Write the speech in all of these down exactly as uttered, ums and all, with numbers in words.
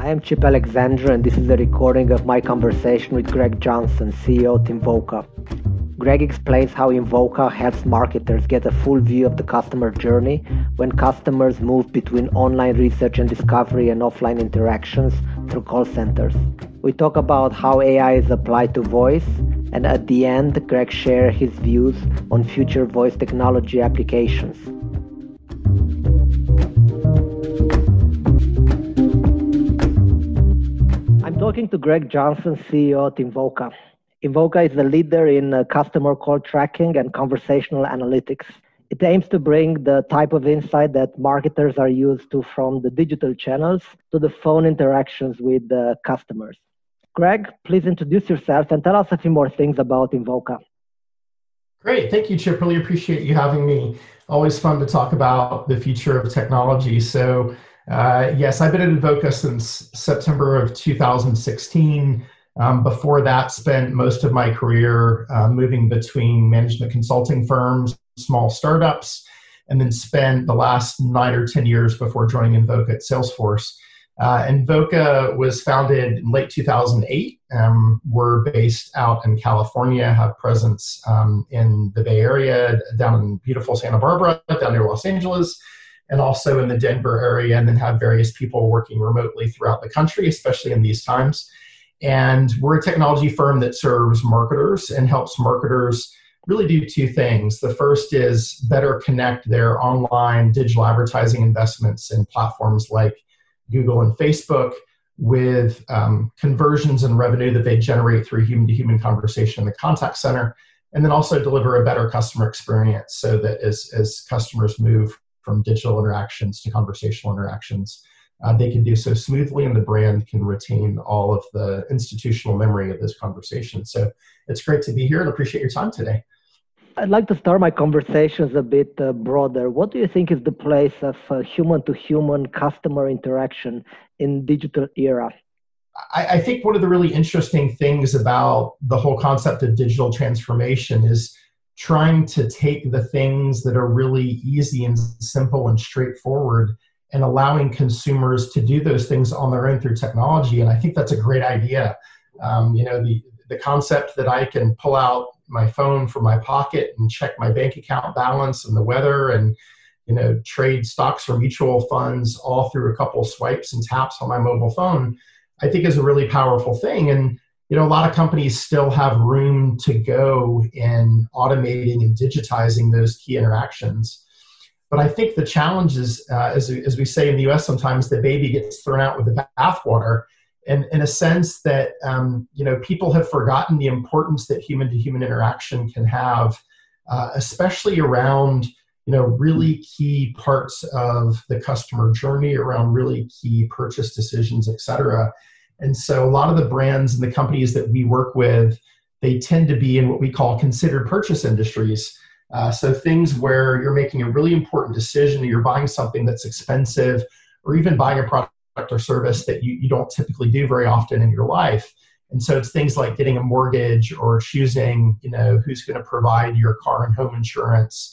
I am Chip Alexander, and this is a recording of my conversation with Greg Johnson, C E O of Invoca. Greg explains how Invoca helps marketers get a full view of the customer journey when customers move between online research and discovery and offline interactions through call centers. We talk about how A I is applied to voice, and at the end, Greg shares his views on future voice technology applications. I'm talking to Greg Johnson, C E O at Invoca. Invoca is the leader in uh, customer call tracking and conversational analytics. It aims to bring the type of insight that marketers are used to from the digital channels to the phone interactions with the customers. Greg, please introduce yourself and tell us a few more things about Invoca. Great. Thank you, Chip. Really appreciate you having me. Always fun to talk about the future of technology. So uh, yes, I've been at Invoca since September of two thousand sixteen. Um, before that, spent most of my career uh, moving between management consulting firms, small startups, and then spent the last nine or ten years before joining Invoca at Salesforce. Uh, Invoca was founded in late two thousand eight. Um, we're based out in California, have presence um, in the Bay Area, down in beautiful Santa Barbara, down near Los Angeles, and also in the Denver area, and then have various people working remotely throughout the country, especially in these times. And we're a technology firm that serves marketers and helps marketers really do two things. The first is better connect their online digital advertising investments in platforms like Google and Facebook with um, conversions and revenue that they generate through human-to-human conversation in the contact center, and then also deliver a better customer experience so that as, as customers move from digital interactions to conversational interactions, uh, they can do so smoothly and the brand can retain all of the institutional memory of those conversations. So it's great to be here and appreciate your time today. I'd like to start my conversations a bit uh, broader. What do you think is the place of uh, human-to-human customer interaction in digital era? I, I think one of the really interesting things about the whole concept of digital transformation is trying to take the things that are really easy and simple and straightforward and allowing consumers to do those things on their own through technology. And I think that's a great idea. Um, you know, the, the concept that I can pull out my phone from my pocket and check my bank account balance and the weather and, you know, trade stocks or mutual funds all through a couple of swipes and taps on my mobile phone, I think is a really powerful thing. And, you know, a lot of companies still have room to go in automating and digitizing those key interactions. But I think the challenge is, uh, as, as we say in the U S sometimes, the baby gets thrown out with the bathwater. And in a sense that, um, you know, people have forgotten the importance that human-to-human interaction can have, uh, especially around, you know, really key parts of the customer journey, around really key purchase decisions, et cetera. And so a lot of the brands and the companies that we work with, they tend to be in what we call considered purchase industries. Uh, so things where you're making a really important decision, or you're buying something that's expensive, or even buying a product or service that you, you don't typically do very often in your life. And so it's things like getting a mortgage or choosing, you know, who's going to provide your car and home insurance,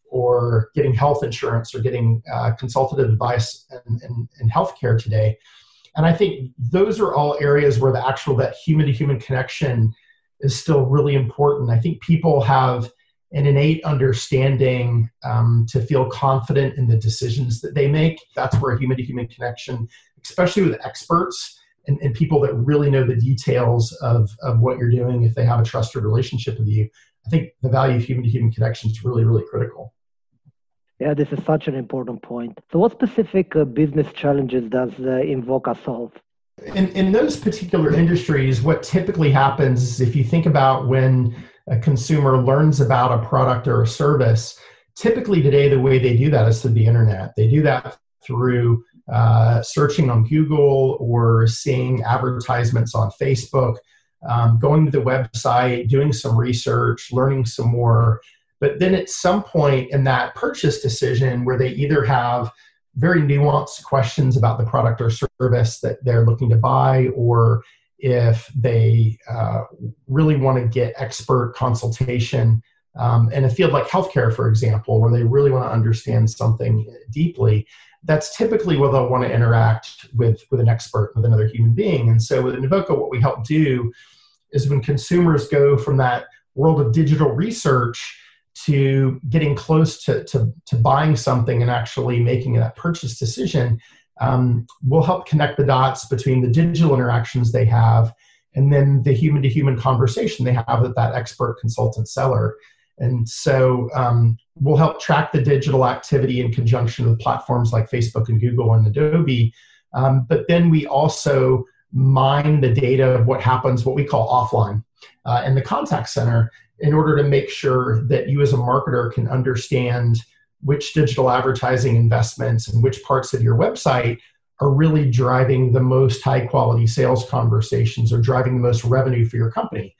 or getting health insurance, or getting uh, consultative advice in, in, in healthcare today. And I think those are all areas where the actual, that human-to-human connection is still really important. I think people have an innate understanding um, to feel confident in the decisions that they make. That's where human-to-human connection, especially with experts and, and people that really know the details of, of what you're doing, if they have a trusted relationship with you, I think the value of human-to-human connection is really, really critical. Yeah, this is such an important point. So what specific uh, business challenges does uh, Invoca solve? In, in those particular industries, what typically happens is, if you think about when a consumer learns about a product or a service, typically today the way they do that is through the internet. They do that through uh, searching on Google or seeing advertisements on Facebook, um, going to the website, doing some research, learning some more. But then at some point in that purchase decision where they either have very nuanced questions about the product or service that they're looking to buy, or if they uh, really want to get expert consultation um, in a field like healthcare, for example, where they really want to understand something deeply, that's typically where they'll want to interact with, with an expert, with another human being. And so with Invoca, what we help do is when consumers go from that world of digital research to getting close to, to, to buying something and actually making that purchase decision, um, we'll help connect the dots between the digital interactions they have and then the human-to-human conversation they have with that expert consultant seller. And so um, we'll help track the digital activity in conjunction with platforms like Facebook and Google and Adobe. Um, but then we also mine the data of what happens, what we call offline uh, in the contact center, in order to make sure that you as a marketer can understand which digital advertising investments and which parts of your website are really driving the most high quality sales conversations or driving the most revenue for your company.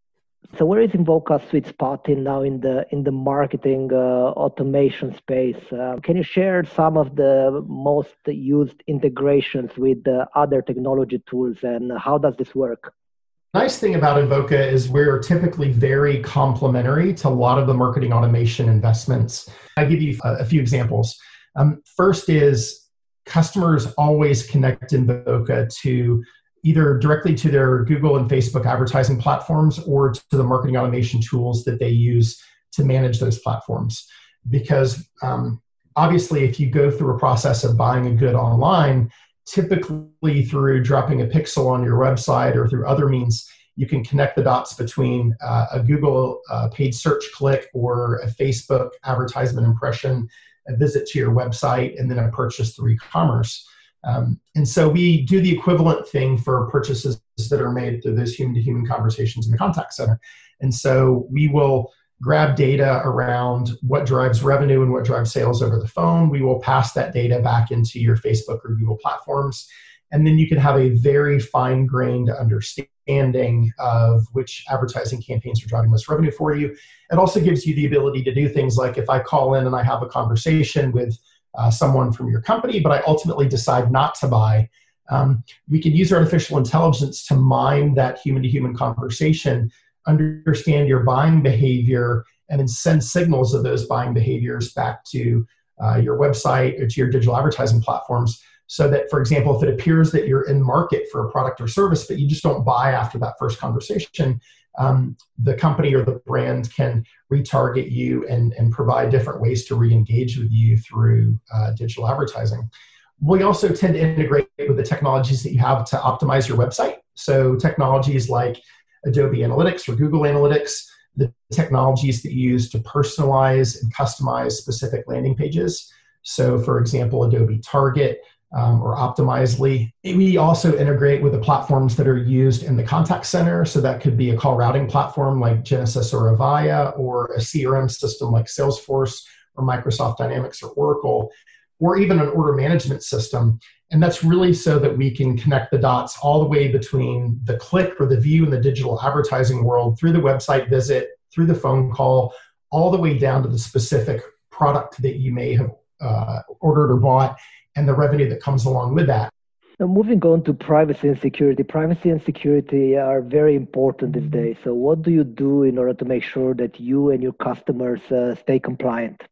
So where is Invoca's sweet spot in now in the in the marketing uh, automation space? Uh, can you share some of the most used integrations with uh, other technology tools, and how does this work? Nice thing about Invoca is we're typically very complementary to a lot of the marketing automation investments. I'll give you a, a few examples. Um, first is customers always connect Invoca to either directly to their Google and Facebook advertising platforms or to the marketing automation tools that they use to manage those platforms. Because um, obviously, if you go through a process of buying a good online, typically through dropping a pixel on your website or through other means, you can connect the dots between uh, a Google uh, paid search click or a Facebook advertisement impression, a visit to your website, and then a purchase through e-commerce. Um, and so we do the equivalent thing for purchases that are made through those human-to-human conversations in the contact center. And so we will grab data around what drives revenue and what drives sales over the phone. We will pass that data back into your Facebook or Google platforms. And then you can have a very fine-grained understanding of which advertising campaigns are driving most revenue for you. It also gives you the ability to do things like if I call in and I have a conversation with uh, someone from your company, but I ultimately decide not to buy, um, we can use artificial intelligence to mine that human-to-human conversation, understand your buying behavior, and then send signals of those buying behaviors back to uh, your website or to your digital advertising platforms. So that, for example, if it appears that you're in market for a product or service, but you just don't buy after that first conversation, um, the company or the brand can retarget you and, and provide different ways to re-engage with you through uh, digital advertising. We also tend to integrate with the technologies that you have to optimize your website. So technologies like Adobe Analytics or Google Analytics, the technologies that you use to personalize and customize specific landing pages. So for example, Adobe Target um, or Optimizely. We also integrate with the platforms that are used in the contact center. So that could be a call routing platform like Genesys or Avaya, or a C R M system like Salesforce or Microsoft Dynamics or Oracle, or even an order management system. And that's really so that we can connect the dots all the way between the click or the view in the digital advertising world, through the website visit, through the phone call, all the way down to the specific product that you may have uh, ordered or bought, and the revenue that comes along with that. Now, moving on to privacy and security. Privacy and security are very important these days. So what do you do in order to make sure that you and your customers uh, stay compliant?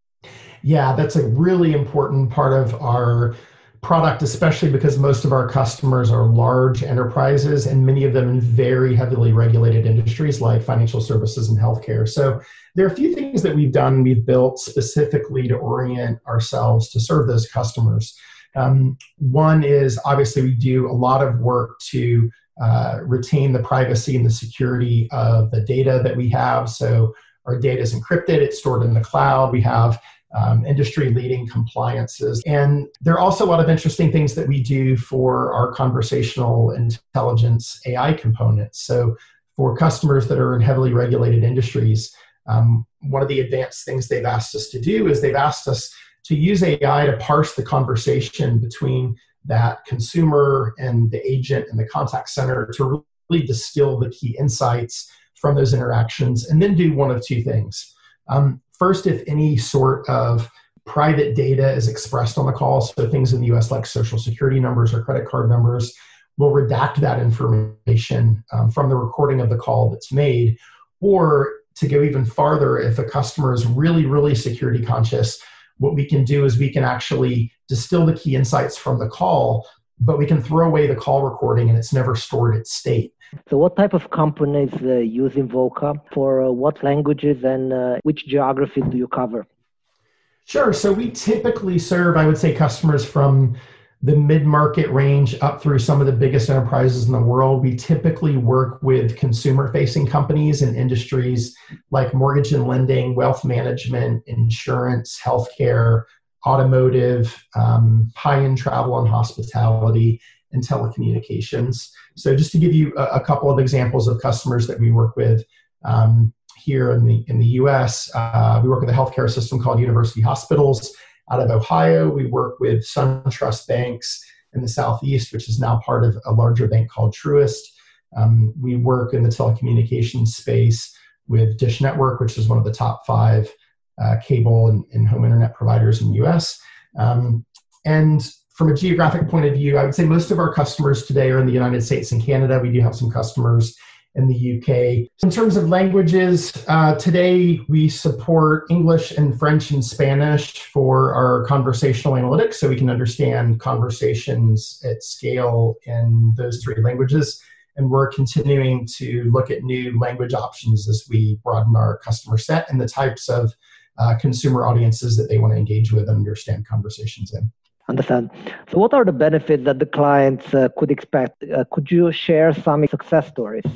Yeah, that's a really important part of our product, especially because most of our customers are large enterprises, and many of them in very heavily regulated industries like financial services and healthcare. So there are a few things that we've done, we've built specifically to orient ourselves to serve those customers. Um, one is obviously we do a lot of work to uh, retain the privacy and the security of the data that we have. So our data is encrypted, it's stored in the cloud. We have Um, industry-leading compliances. And there are also a lot of interesting things that we do for our conversational intelligence A I components. So for customers that are in heavily regulated industries, um, one of the advanced things they've asked us to do is they've asked us to use A I to parse the conversation between that consumer and the agent and the contact center to really distill the key insights from those interactions, and then do one of two things. Um, First, if any sort of private data is expressed on the call, so things in the U S like social security numbers or credit card numbers, we'll redact that information um, from the recording of the call that's made. Or to go even farther, if a customer is really, really security conscious, what we can do is we can actually distill the key insights from the call, but we can throw away the call recording and it's never stored its state. So what type of companies uh, use Invoca? For uh, what languages and uh, which geographies do you cover? Sure. So we typically serve, I would say, customers from the mid-market range up through some of the biggest enterprises in the world. We typically work with consumer-facing companies in industries like mortgage and lending, wealth management, insurance, healthcare, automotive, um, high-end travel and hospitality, and telecommunications. So just to give you a, a couple of examples of customers that we work with um, here in the in the U S, uh, we work with a healthcare system called University Hospitals out of Ohio. We work with SunTrust Banks in the Southeast, which is now part of a larger bank called Truist. Um, we work in the telecommunications space with Dish Network, which is one of the top five uh, cable and, and home internet providers in the U S. Um, and from a geographic point of view, I would say most of our customers today are in the United States and Canada. We do have some customers in the U K. In terms of languages, uh, today we support English and French and Spanish for our conversational analytics, so we can understand conversations at scale in those three languages. And we're continuing to look at new language options as we broaden our customer set and the types of uh, consumer audiences that they want to engage with and understand conversations in. Understand. So what are the benefits that the clients uh, could expect? Uh, could you share some success stories?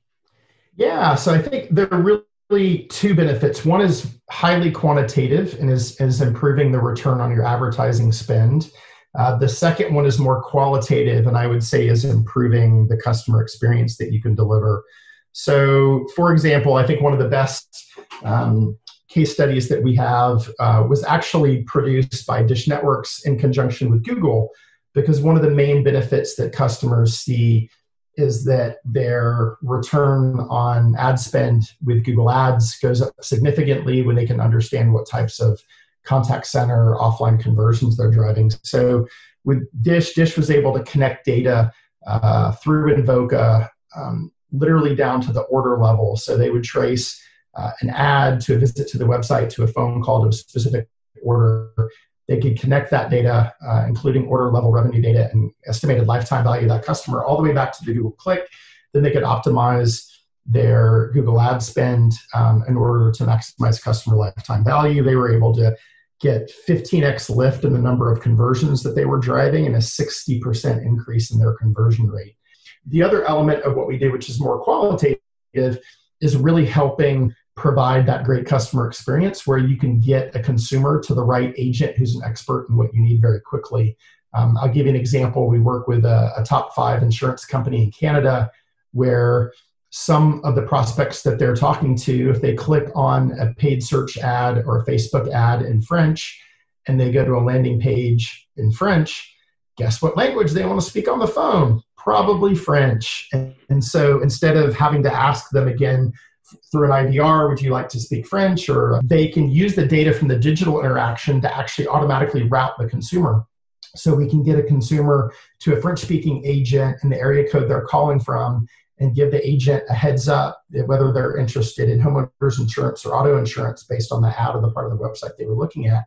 Yeah, so I think there are really two benefits. One is highly quantitative and is, is improving the return on your advertising spend. Uh, the second one is more qualitative, and I would say is improving the customer experience that you can deliver. So, for example, I think one of the best um, case studies that we have uh, was actually produced by Dish Networks in conjunction with Google, because one of the main benefits that customers see is that their return on ad spend with Google Ads goes up significantly when they can understand what types of contact center offline conversions they're driving. So with Dish, Dish was able to connect data uh, through Invoca um, literally down to the order level. So they would trace uh, an ad to a visit to the website to a phone call to a specific order. They could connect that data, uh, including order level revenue data and estimated lifetime value of that customer, all the way back to the Google click. Then they could optimize their Google ad spend um, in order to maximize customer lifetime value. They were able to get fifteen x lift in the number of conversions that they were driving and a sixty percent increase in their conversion rate. The other element of what we did, which is more qualitative, is really helping provide that great customer experience where you can get a consumer to the right agent who's an expert in what you need very quickly. Um, I'll give you an example. We work with a, a top five insurance company in Canada where some of the prospects that they're talking to, if they click on a paid search ad or a Facebook ad in French and they go to a landing page in French, guess what language they want to speak on the phone? Probably French. And, and so instead of having to ask them again through an I V R, would you like to speak French? Or they can use the data from the digital interaction to actually automatically route the consumer. So we can get a consumer to a French-speaking agent in the area code they're calling from and give the agent a heads up whether they're interested in homeowners insurance or auto insurance based on the ad or the part of the website they were looking at.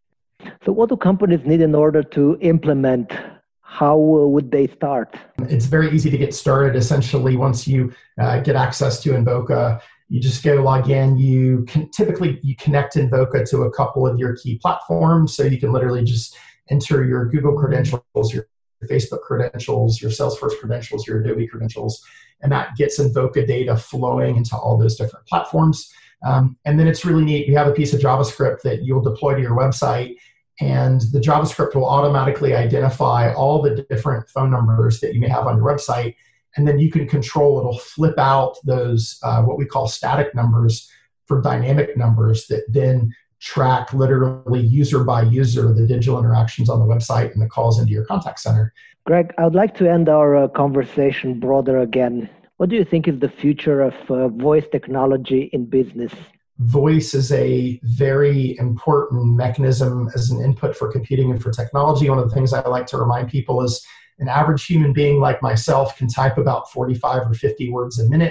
So what do companies need in order to implement? How uh, would they start? It's very easy to get started. Essentially, once you uh, get access to Invoca, you just go log in. You can typically you connect Invoca to a couple of your key platforms, so you can literally just enter your Google credentials, your Facebook credentials, your Salesforce credentials, your Adobe credentials, and that gets Invoca data flowing into all those different platforms. Um, and then it's really neat. We have a piece of JavaScript that you'll deploy to your website, and the JavaScript will automatically identify all the different phone numbers that you may have on your website. And then you can control, it'll flip out those, uh, what we call static numbers for dynamic numbers that then track literally user by user the digital interactions on the website and the calls into your contact center. Greg, I would like to end our uh, conversation broader again. What do you think is the future of uh, voice technology in business? Voice is a very important mechanism as an input for computing and for technology. One of the things I like to remind people is an average human being like myself can type about forty-five or fifty words a minute.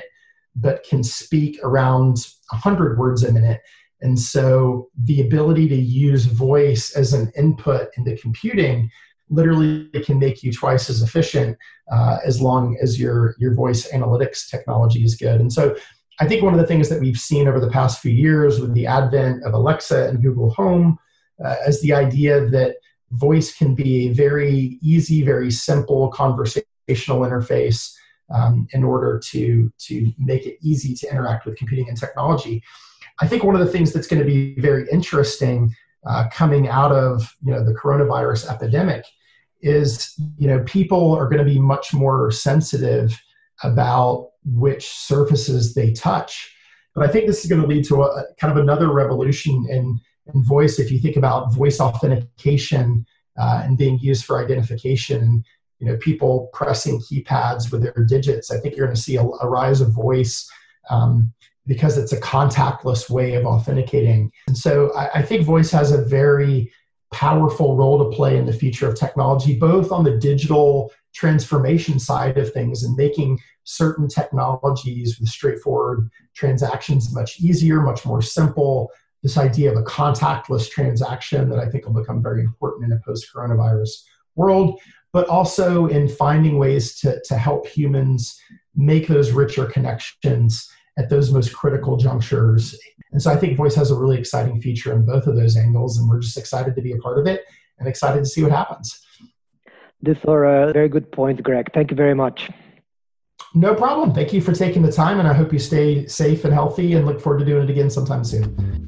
but can speak around one hundred words a minute. And so the ability to use voice as an input into computing literally can make you twice as efficient uh, as long as your, your voice analytics technology is good. And so I think one of the things that we've seen over the past few years with the advent of Alexa and Google Home uh, is the idea that voice can be a very easy, very simple conversational interface um, in order to, to make it easy to interact with computing and technology. I think one of the things that's going to be very interesting uh, coming out of you know the coronavirus epidemic is you know people are going to be much more sensitive about which surfaces they touch. But I think this is going to lead to a kind of another revolution in, in voice. If you think about voice authentication uh, and being used for identification, you know people pressing keypads with their digits, I think you're going to see a, a rise of voice. Um, because it's a contactless way of authenticating. And so I, I think voice has a very powerful role to play in the future of technology, both on the digital transformation side of things and making certain technologies with straightforward transactions much easier, much more simple. This idea of a contactless transaction that I think will become very important in a post-coronavirus world, but also in finding ways to, to help humans make those richer connections at those most critical junctures. And so I think voice has a really exciting future in both of those angles, and we're just excited to be a part of it and excited to see what happens. These are uh, very good points, Greg. Thank you very much. No problem. Thank you for taking the time, and I hope you stay safe and healthy and look forward to doing it again sometime soon.